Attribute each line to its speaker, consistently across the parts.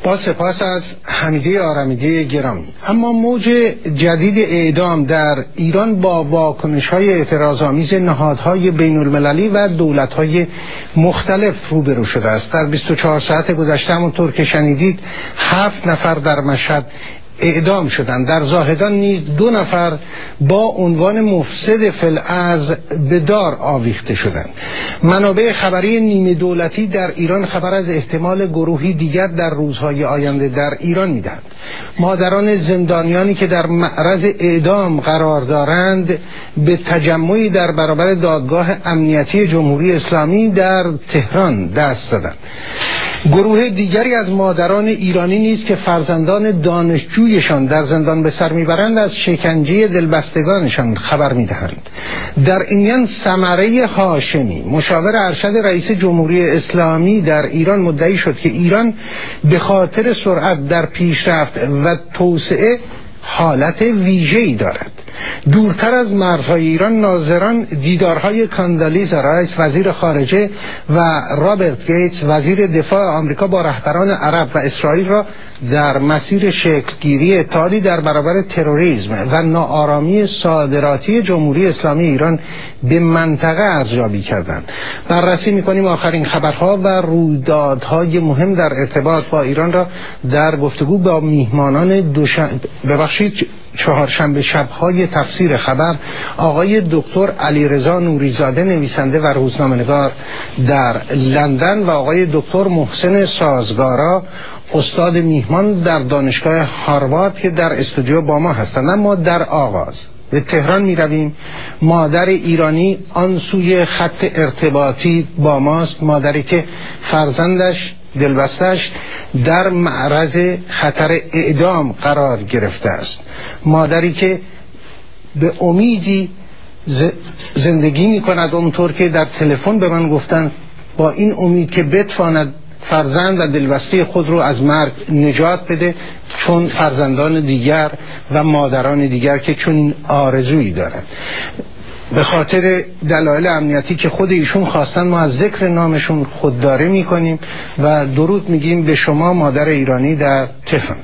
Speaker 1: با سپاس از حمیده آرمیدی گرامی. اما موج جدید اعدام در ایران با واکنش‌های اعتراض‌آمیز نهادهای بین‌المللی و دولت‌های مختلف روبرو شده است. در 24 ساعت گذشته همونطور که شنیدید 7 نفر در مشهد اعدام شدند. در زاهدان نیز 2 نفر با عنوان مفسد فی‌الارض به دار آویخته شدند. منابع خبری نیمه دولتی در ایران خبر از احتمال گروهی دیگر در روزهای آینده در ایران می‌دهند. مادران زندانیانی که در معرض اعدام قرار دارند به تجمعی در برابر دادگاه امنیتی جمهوری اسلامی در تهران دست زدند. گروه دیگری از مادران ایرانی نیز که فرزندان دانشجویشان در زندان به سر میبرند از شکنجه دلبستگانشان خبر میدهند. در این میان ثمره هاشمی مشاور ارشد رئیس جمهوری اسلامی در ایران مدعی شد که ایران به خاطر سرعت در پیشرفت و توسعه حالت ویژه‌ای دارد. دورتر از مرزهای ایران ناظران دیدارهای کاندالیزا رایس وزیر خارجه و رابرت گیتس وزیر دفاع آمریکا با رهبران عرب و اسرائیل را در مسیر شکلگیری اتحادی در برابر تروریسم و ناآرامی صادراتی جمهوری اسلامی ایران به منطقه ارزیابی کردند. بررسی می‌کنیم آخرین خبرها و رویدادهای مهم در ارتباط با ایران را در گفتگو با میهمانان چهارشنبه شب‌های تفسیر خبر آقای دکتر علیرضا نوریزاده نویسنده و روزنامه‌نگار در لندن و آقای دکتر محسن سازگارا استاد میهمان در دانشگاه هاروارد که در استودیو با ما هستند. اما در آغاز به تهران می رویم. مادر ایرانی آن سوی خط ارتباطی با ماست، مادری که فرزندش دلبستش در معرض خطر اعدام قرار گرفته است، مادری که به امیدی زندگی می کند، اونطور که در تلفن به من گفتن با این امید که بتواند فرزند و دلبسته خود رو از مرگ نجات بده، چون فرزندان دیگر و مادران دیگر که چون آرزویی دارند. به خاطر دلایل امنیتی که خود ایشون خواستن ما از ذکر نامشون خودداری میکنیم و درود میگیم به شما مادر ایرانی در تهران.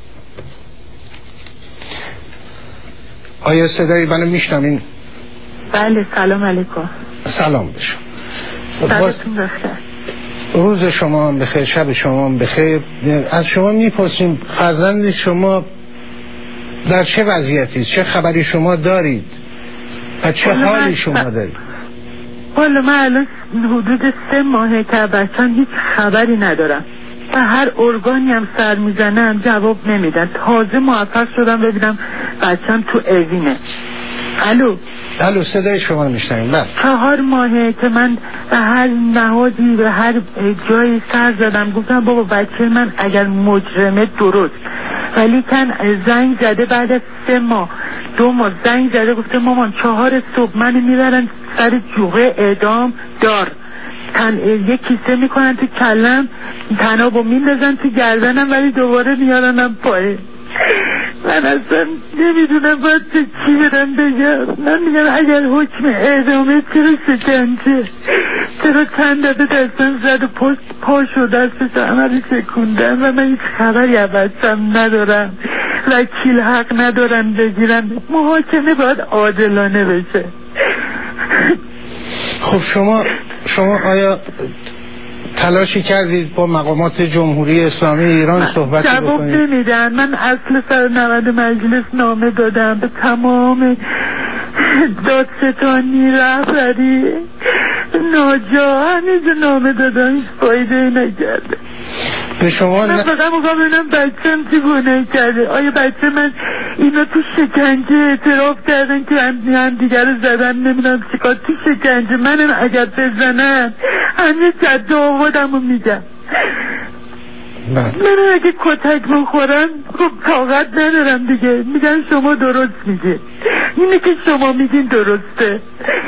Speaker 1: آیا صدای منو میشنوین؟
Speaker 2: بله، سلام علیکم.
Speaker 1: سلام به شما.
Speaker 2: سلامتون بخیر.
Speaker 1: روز شما هم بخیر، شب شما هم بخیر. از شما میپرسیم فرزند شما در چه وضعیتی است؟ چه خبری شما دارید؟ و چه حالی شما دارید؟
Speaker 2: والا من الان حدود 3 ماهه که بچه‌م هیچ خبری ندارم و هر ارگانی هم سر میزنم جواب نمیدن. تازه موفق شدم ببینم بچه‌م تو اوینه.
Speaker 1: الو صدای شما رو میشنویم.
Speaker 2: 4 ماهه که من به هر نهادی به هر جایی سر زدم، گفتم بابا بچه من اگر مجرمه درست، ولی کن زنگ زده بعد از 3 ماه 2 ماه زنگ زده گفته مامان 4 صبح منو میبرن سر جوغه اعدام دار، یه کیسه میکنن تو کلم، تنابو میندازن تو گردنم ولی دوباره میارنم پایین. من اصلا نمیدونم باید چی برم بگم. من میگم اگر حکم اعدامه چرا شکنجه، چرا چند دفعه دستم زد و پا شد دستش عملی شکوندن و من هیچ خبری بچم ندارم، وکیل حق ندارم بگیرم، محاکمه باید عادلانه بشه.
Speaker 1: خب شما آیا تلاشی کردید با مقامات جمهوری اسلامی ایران صحبت بکنید؟
Speaker 2: جواب نمیدن. من اصل سرنود مجلس نامه دادم به تمام دادستانی، رهبری، ناجا، همینجا نامه دادم، هیچ فایده نکرده.
Speaker 1: به شما
Speaker 2: من فقط میخوام ببینم بچه‌م چی گناه کرده. آیا بچه من اینا تو شکنجه اعتراف کردن که هم دیگر رو زدن، نمیدونم چیکار، تو شکنجه منم اگر بزنن همه جد آبادم رو میگم. من اگه کتک بخورم خب طاقت ندارم دیگه. میگن شما درست میگه، اینه که شما میگین درسته.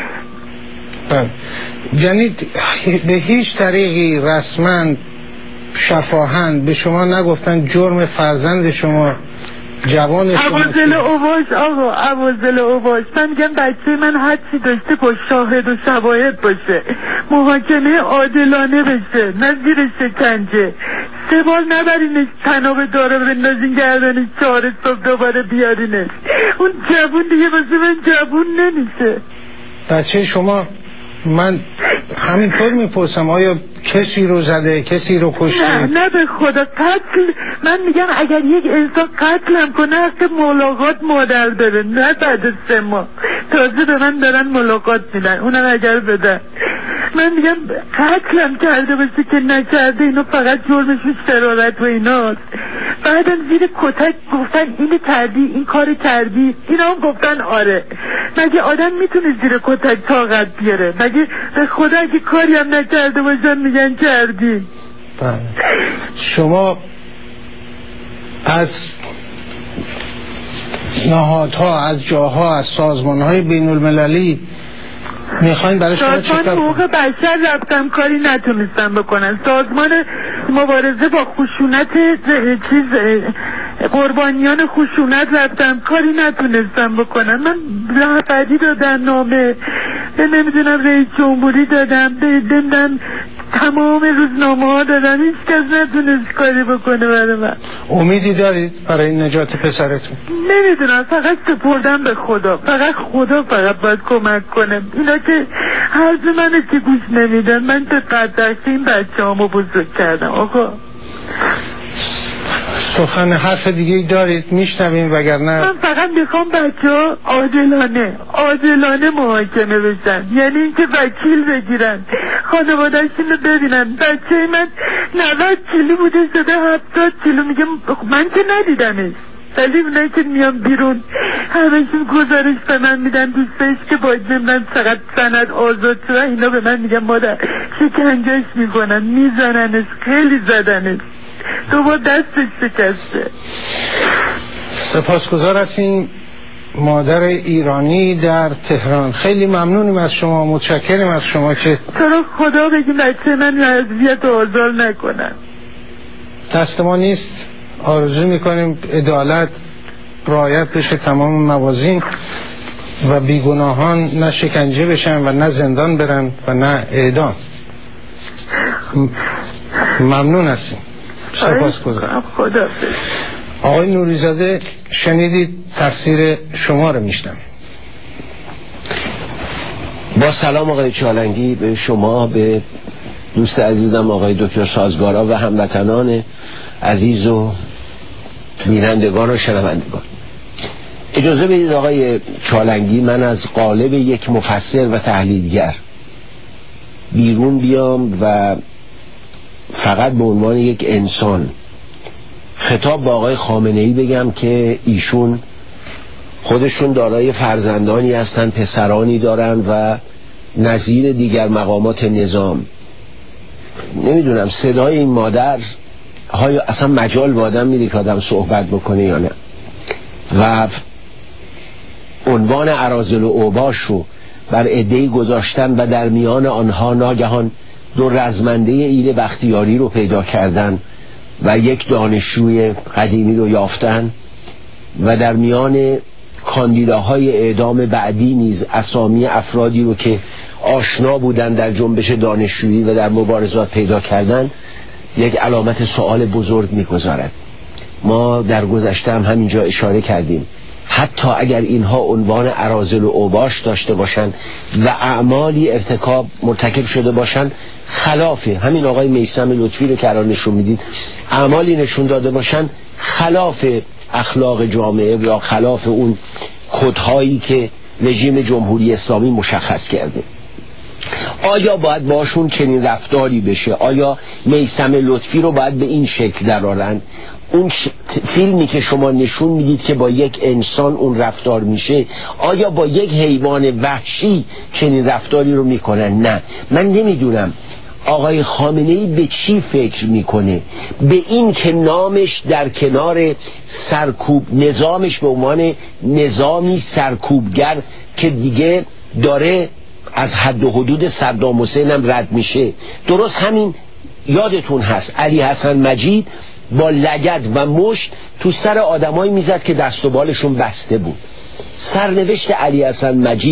Speaker 1: یعنی به هیچ طریقی رسما شفاهن به شما نگفتن جرم فرزند شما جوان شما؟ عوازل اوباش من میگم بچه من هر چی داشته با شاهد و شواهد باشه، محاکمه عادلانه بشه، نه زیر شکنجه.
Speaker 2: 3 بار نبرینش تناب داره بندازین گردنش 4 صبح دوباره بیارینش. اون جوون دیگه واسه من جوون نمیشه.
Speaker 1: بچه شما من همینطور میپرسم آیا کسی رو زده کسی رو کشته؟
Speaker 2: نه به خدا قتل. من میگم اگر یک انسان قتلم کنه حق ملاقات مادر داره، نه بعد 3 ماه تازه به من دارن ملاقات میدن اونم اگر بدن. من میگم قتلم کرده باشه که نکرده، اینو فقط جرمش شرارت و ایناست. بعدم زیر کتک گفتن اینو کردی این کار کردی، اینا هم گفتن آره. مگه آدم میتونه زیر کتک طاقت بیاره؟ مگه به خدا اگه کاری هم نکرده باشن میگن کردی؟
Speaker 1: شما از نهادها، از جاها، از سازمانهای بین المللی میخواین برای شما چیکار کنید؟
Speaker 2: سازمان حقوق بشر رفتم کاری نتونستم بکنن. سازمان مبارزه با خشونت قربانیان خشونت رفتم کاری نتونستم بکنن. من رهبری دادم، نامه به نمیدونم رئیس جمهوری دادم، بدم تمام روزنامه ها دادم، هیچ کس نتونست کاری بکنه برای من.
Speaker 1: امیدی دارید برای نجات پسرتون؟
Speaker 2: نمیدونم، فقط سپردم به خدا. فقط باید کمک کنم. اینا که حرف منه که گوش نمیدن. من به قدرشت این بچه هامو بزرگ کردم. آقا
Speaker 1: سخن حرف دیگه دارید میشنویم وگرنه
Speaker 2: من فقط میخوام بچه ها عادلانه محاکمه بشن، یعنی اینکه وکیل بگیرن، خانواده‌شون رو ببینن. بچه من 90 کیلو بوده شده 70 کیلو. میگم من که ندیدمش، ولی اونایی که میان بیرون همشون گزارش به من میدن، دوستش که باید نمیدن فقط سند آزاد شده، اینا به من میگن مادر شکنجهش میکنن، میزننش، خیلی زدنش، دوباره دستش شکسته.
Speaker 1: سپاسگزار هستیم مادر ایرانی در تهران. خیلی ممنونیم از شما، متشکریم از شما که
Speaker 2: تو رو خدا بگیم بچه من اذیت و آزار نکنن.
Speaker 1: دست ما نیست، آرزو میکنیم عدالت رعایت بشه تمام موازین و بیگناهان نه شکنجه بشن و نه زندان برن و نه اعدام. ممنون هستیم. سپاسگزارم.
Speaker 2: خدا.
Speaker 1: آقای نوریزاده شنیدید تفسیر شما رو میشنم.
Speaker 3: با سلام آقای چالنگی به شما، به دوست عزیزم آقای دکتر سازگارا و هموطنان عزیز و بینندگان و شنوندگان. اجازه بدید آقای چالنگی من از قالب یک مفسر و تحلیلگر بیرون بیام و فقط به عنوان یک انسان خطاب با آقای خامنه‌ای بگم که ایشون خودشون دارای فرزندانی هستن، پسرانی دارن و نظیر دیگر مقامات نظام. نمیدونم صدای این مادر های اصلا مجال با آدم میده که آدم صحبت بکنه یا نه. و عنوان اراذل و اوباش رو بر عده‌ای گذاشتن و در میان آنها ناگهان 2 رزمنده ایل بختیاری رو پیدا کردن و یک دانشجوی قدیمی رو یافتن و در میان کاندیداهای اعدام بعدی نیز اسامی افرادی رو که آشنا بودن در جنبش دانشجویی و در مبارزات پیدا کردن یک علامت سوال بزرگ می‌گذارد. ما در گذشته هم همینجا اشاره کردیم حتی اگر اینها عنوان اراذل و اوباش داشته باشن و اعمالی مرتکب شده باشن خلاف همین آقای میثم لطفی رو که الان نشون میدید، اعمالی نشون داده باشن خلاف اخلاق جامعه یا خلاف اون کدهایی که رژیم جمهوری اسلامی مشخص کرده، آیا باید باشون چنین رفتاری بشه؟ آیا میثم لطفی رو باید به این شکل درارن؟ اون فیلمی که شما نشون میدید که با یک انسان اون رفتار میشه، آیا با یک حیوان وحشی چنین رفتاری رو میکنن؟ نه. من نمیدونم آقای خامنه‌ای به چی فکر میکنه، به این که نامش در کنار سرکوب، نظامش به عنوان نظامی سرکوبگر که دیگه داره از حد و حدود صدام حسین هم رد میشه. درست همین یادتون هست علی حسن مجید با لگد و مشت تو سر آدمایی میزد که دست و بالشون بسته بود. سرنوشت علی حسن مجید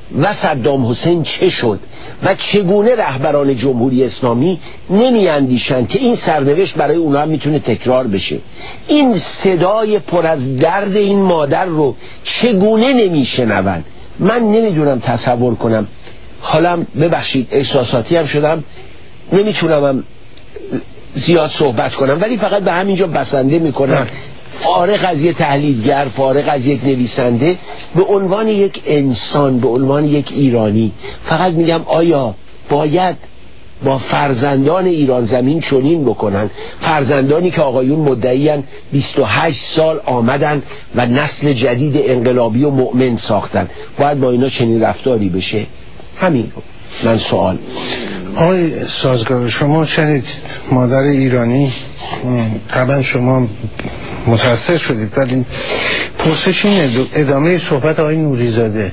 Speaker 3: و صدام حسین چه شد و چگونه رهبران جمهوری اسلامی نمی اندیشند که این سرنوشت برای اونا هم میتونه تکرار بشه. این صدای پر از درد این مادر رو چگونه نمیشنون؟ من نمیدونم تصور کنم. حالا ببخشید احساساتی هم شدم، نمیتونم زیاد صحبت کنم، ولی فقط به همینجا بسنده میکنم، فارغ از یک تحلیلگر، فارغ از یک نویسنده، به عنوان یک انسان، به عنوان یک ایرانی، فقط میگم آیا باید با فرزندان ایران زمین چنین بکنن؟ فرزندانی که آقایون مدعیان 28 سال آمدن و نسل جدید انقلابی و مؤمن ساختن، باید با اینا چنین رفتاری بشه؟ همین من سوال.
Speaker 1: آقای سازگار، شما شنید مادر ایرانی، طبعا شما متأثر شدید، ولی پرسش اینه، ادامه صحبت آقای نوریزاده،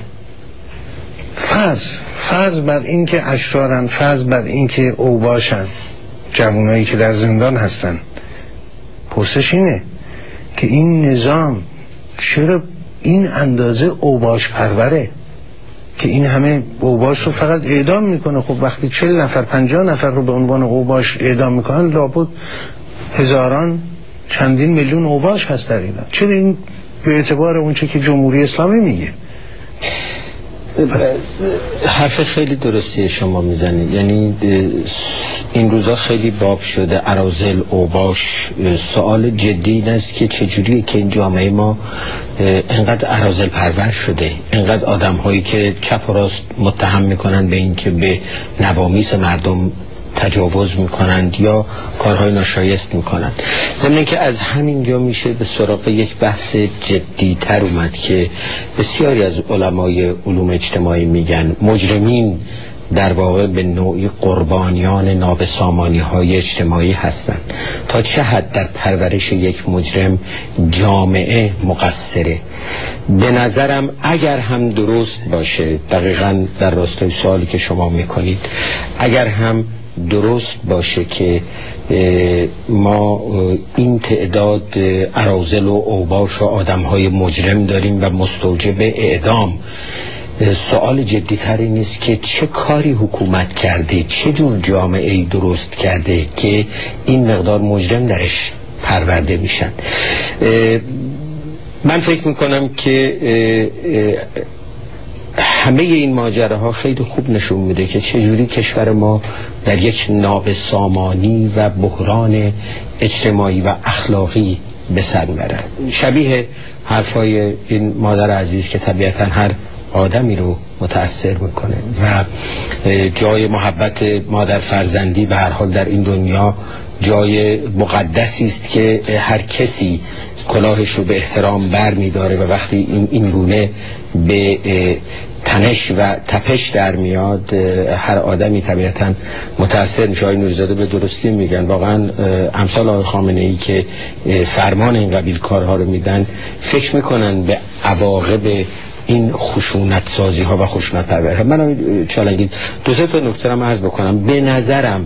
Speaker 1: فرض بر این که اشرارن، فرض بر این که اوباشن، جوانایی که در زندان هستن، پرسش اینه که این نظام چرا این اندازه اوباش پروره که این همه اوباش رو فقط اعدام میکنه؟ خب وقتی 40 نفر 50 نفر رو به عنوان اوباش اعدام میکنن، لابد هزاران چندین میلیون اوباش هست در ایران. چرا این به اعتبار اون چه که جمهوری اسلامی میگه؟
Speaker 4: حرف خیلی درستی شما میزنید. یعنی این روزا خیلی باب شده اراذل، اوباش. سوال جدی این است که چجوریه که این جامعه ما انقدر اراذل پرور شده، انقدر آدم هایی که چپ و راست متهم میکنن به این که به نوامیس مردم تجاوز میکنند یا کارهای ناشایست میکنند. ضمن که از همین جا میشه به سراغ یک بحث جدی‌تر اومد که بسیاری از علمای علوم اجتماعی میگن مجرمین در واقع به نوعی قربانیان نابسامانی های اجتماعی هستند. تا چه حد در پرورش یک مجرم جامعه مقصره؟ به نظرم اگر هم درست باشه، دقیقاً در راستای سوالی که شما میکنید، اگر هم درست باشه که ما این تعداد اراذل و اوباش و آدم‌های مجرم داریم و مستوجب اعدام، سوال جدی‌تر این است که چه کاری حکومت کرده، چه جور جامعه‌ای درست کرده که این مقدار مجرم درش پرورده میشن. من فکر میکنم که همه این ماجراها خیلی خوب نشون میده که چجوری کشور ما در یک نابسامانی و بحران اجتماعی و اخلاقی به سر میبره. شبیه حرفای این مادر عزیز که طبیعتا هر آدمی رو متأثر میکنه و جای محبت مادر فرزندی به هر حال در این دنیا جای مقدسی است که هر کسی کلاهش رو به احترام بر میداره و وقتی این گونه به تنش و تپش در میاد هر آدمی طبیعتا متأثر میشه. آقای نوریزاده به درستی میگن، واقعا امثال آقای خامنه ای که فرمان این قبیل کارها رو میدن فکر میکنن به عواقب این خشونت سازی ها و خشونت پروری. من چالنگی دو سه تا نکته رو عرض بکنم. به نظرم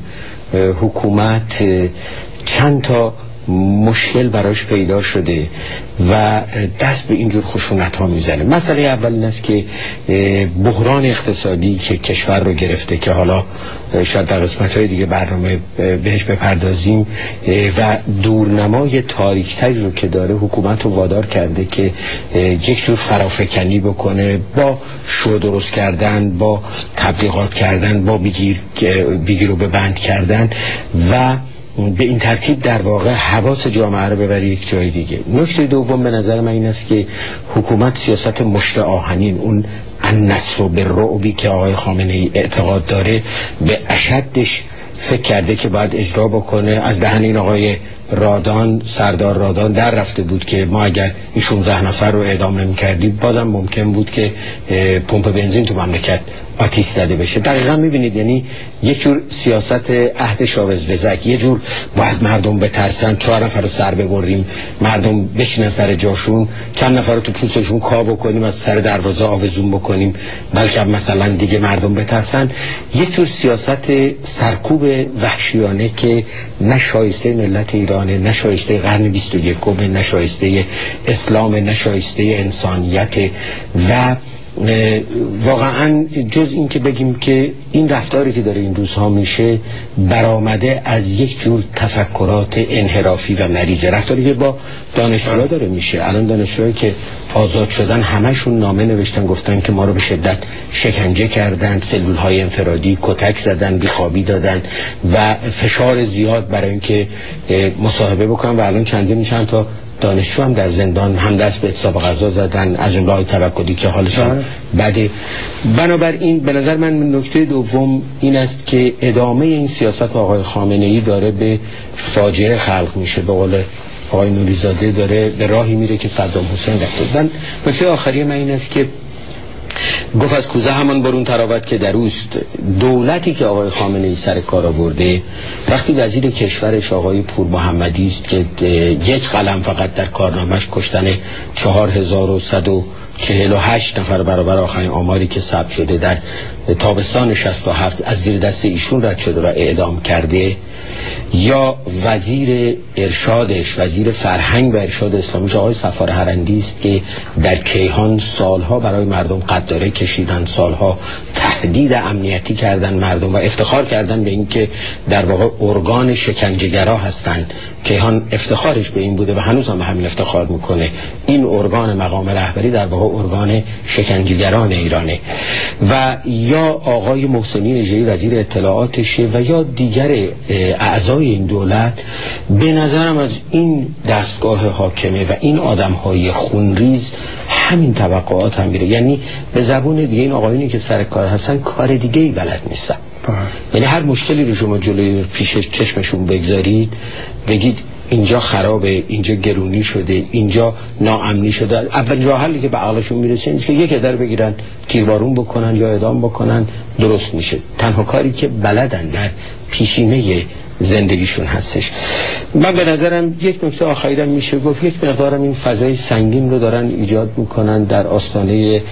Speaker 4: حکومت چند تا مشکل براش پیدا شده و دست به اینجور خشونت ها میزنه. مسئله اول این است که بحران اقتصادی که کشور رو گرفته، که حالا شاید در قسمت های دیگه برنامه بهش بپردازیم، و دورنمای تاریکتری رو که داره، حکومت رو وادار کرده که یک جور فرافکنی بکنه با شو درست کردن، با تبلیغات کردن، با بیگیر رو به بند کردن و به این ترتیب در واقع حواس جامعه رو ببره یک جای دیگه. نکته دوم به نظر من این است که حکومت سیاست مشت آهنین، اون النصر بالرعب که آقای خامنه ای اعتقاد داره، به اشدش فکر کرده که باید اجرا بکنه. از دهن این آقای رادان، سردار رادان در رفته بود که ما اگر این 16 نفر رو اعدام نمی کردیم بازم ممکن بود که پمپ بنزین تو مملکت آتیش زده بشه. دقیقا میبینید، یعنی یک جور سیاست عهد شاوز وزک، یه جور باید مردم بترسن، 4 نفر رو سر ببریم، مردم بشینن سر جاشون، چند نفر رو تو پوستشون کا بکنیم، از سر دروازه آویزون بکنیم، بلکه مثلا دیگه مردم بترسن. یک جور سیاست سرکوب وحشیانه که نه شایسته ملت ایرانه، نه شایسته قرن 21، نه شایسته اسلام، نه شایسته انسانیت و واقعا جز این که بگیم که این رفتاری که داره این روزها میشه برآمده از یک جور تفکرات انحرافی و مریضه، رفتاری که با دانشجوها داره میشه. الان دانشجوهایی که آزاد شدن همشون نامه نوشتن گفتن که ما رو به شدت شکنجه کردن، سلولهای انفرادی کتک زدن، بیخوابی دادن و فشار زیاد برای اینکه مصاحبه بکنن و الان چند تا دانشجو هم در زندان هم دست به اعتصاب غذا زدن، از جمله آقای توکلی که حالشان بده. بنابراین به نظر من نکته دوم این است که ادامه این سیاست آقای خامنه‌ای داره به فاجعه خلق میشه. به قول آقای نوری‌زاده داره به راهی میره که صدام حسین رفت. نکته آخری من این است که گفت از کوزه همان برون تراوت که در اوست. دولتی که آقای خامنه‌ای سر کار آورده وقتی وزیر کشورش آقای پور محمدی است که یک قلم فقط در کارنامش کشتن 4148 نفر برابر آخرین آماری که ثبت شده در تابستان 67 از زیر دست ایشون رد شده و اعدام کرده، یا وزیر ارشادش، وزیر فرهنگ و ارشاد اسلامیش آقای سفار هرندی است که در کیهان سالها برای مردم قداره کشیدن، سالها تهدید امنیتی کردن مردم و افتخار کردن به این که در واقع ارگان شکنجه‌گرا هستند. کیهان افتخارش به این بوده و هنوز هم به همین افتخار میکنه. این ارگان مقام رهبری در واقع ارگان شکنجه‌گران ایرانه. و یا آقای محسنی نژادی وزیر اطلاعاتشه و یا دیگر اعضای این دولت. به نظرم از این دستگاه حاکمه و این آدم‌های خونریز همین توقعات هم میره. یعنی به زبون دیگه این آقایونی که سر کار هستن کار دیگه ای بلد نیستن. یعنی هر مشکلی رو شما جلوی پیشش چشمشون بگذارید، بگید اینجا خرابه، اینجا گرونی شده، اینجا ناامنی شده، اول راه حلی که به عقلشون میرسه اینه که یک عده بگیرن تیربارون بکنن یا اعدام بکنن، درست میشه. تنها کاری که بلدن در پیشینه زندگیشون هستش. من به نظرم یک نکته آخریدم میشه گفت یک مقدارم این فضای سنگین رو دارن ایجاد میکنن در آستانه